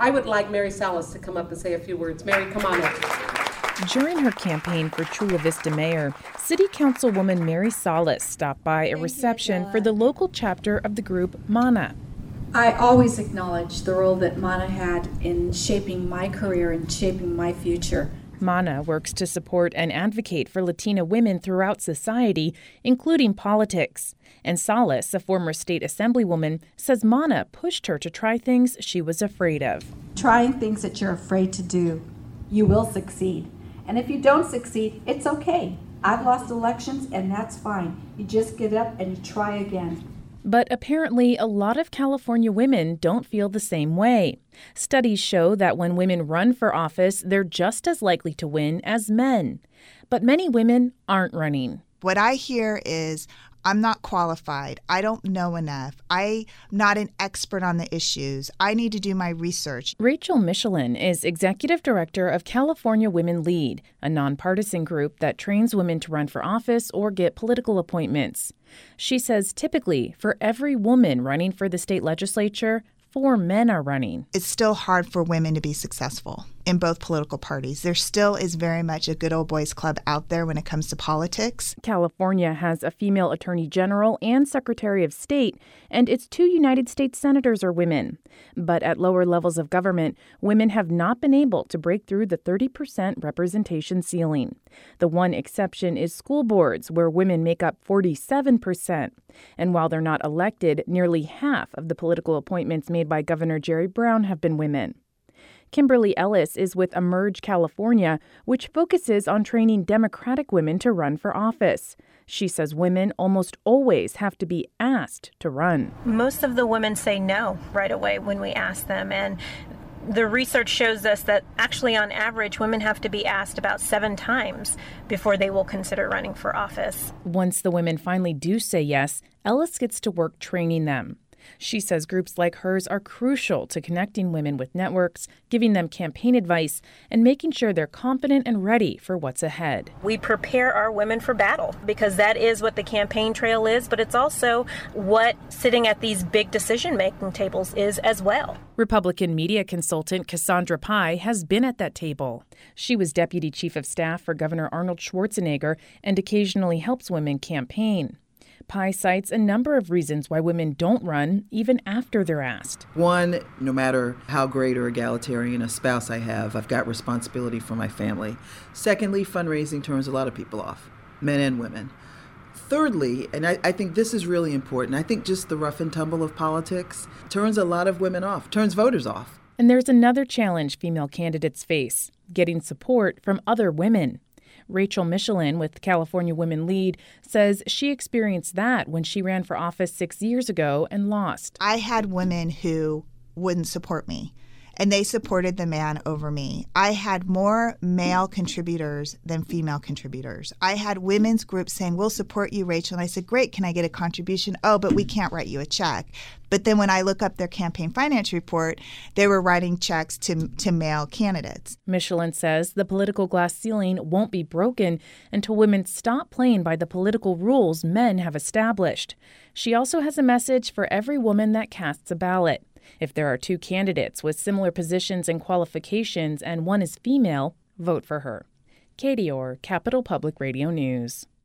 I would like Mary Salas to come up and say a few words. Mary, come on up. During her campaign for Chula Vista mayor, City Councilwoman Mary Salas stopped by a reception for the local chapter of the group MANA. I always acknowledge the role that MANA had in shaping my career and shaping my future. MANA works to support and advocate for Latina women throughout society, including politics. And Salas, a former state assemblywoman, says MANA pushed her to try things she was afraid of. Trying things that you're afraid to do, you will succeed. And if you don't succeed, it's okay. I've lost elections, and that's fine. You just get up and you try again. But apparently, a lot of California women don't feel the same way. Studies show that when women run for office, they're just as likely to win as men. But many women aren't running. What I hear is, I'm not qualified. I don't know enough. I'm not an expert on the issues. I need to do my research. Rachel Michelin is executive director of California Women Lead, a nonpartisan group that trains women to run for office or get political appointments. She says typically, for every woman running for the state legislature, 4 men are running. It's still hard for women to be successful in both political parties. There still is very much a good old boys club out there when it comes to politics. California has a female attorney general and secretary of state, and its 2 United States senators are women. But at lower levels of government, women have not been able to break through the 30% representation ceiling. The one exception is school boards, where women make up 47%. And while they're not elected, nearly half of the political appointments made by Governor Jerry Brown have been women. Kimberly Ellis is with Emerge California, which focuses on training Democratic women to run for office. She says women almost always have to be asked to run. Most of the women say no right away when we ask them, and the research shows us that actually on average women have to be asked about 7 times before they will consider running for office. Once the women finally do say yes, Ellis gets to work training them. She says groups like hers are crucial to connecting women with networks, giving them campaign advice, and making sure they're confident and ready for what's ahead. We prepare our women for battle because that is what the campaign trail is, but it's also what sitting at these big decision-making tables is as well. Republican media consultant Cassandra Pai has been at that table. She was deputy chief of staff for Governor Arnold Schwarzenegger and occasionally helps women campaign. Pai cites a number of reasons why women don't run, even after they're asked. One, no matter how great or egalitarian a spouse I have, I've got responsibility for my family. Secondly, fundraising turns a lot of people off, men and women. Thirdly, and I think this is really important, I think just the rough and tumble of politics turns a lot of women off, turns voters off. And there's another challenge female candidates face, getting support from other women. Rachel Michelin with California Women Lead says she experienced that when she ran for office 6 years ago and lost. I had women who wouldn't support me, and they supported the man over me. I had more male contributors than female contributors. I had women's groups saying, we'll support you, Rachel. And I said, great, can I get a contribution? Oh, but we can't write you a check. But then when I look up their campaign finance report, they were writing checks to male candidates. Michelin says the political glass ceiling won't be broken until women stop playing by the political rules men have established. She also has a message for every woman that casts a ballot. If there are 2 candidates with similar positions and qualifications and one is female, vote for her. Katie Orr, Capital Public Radio News.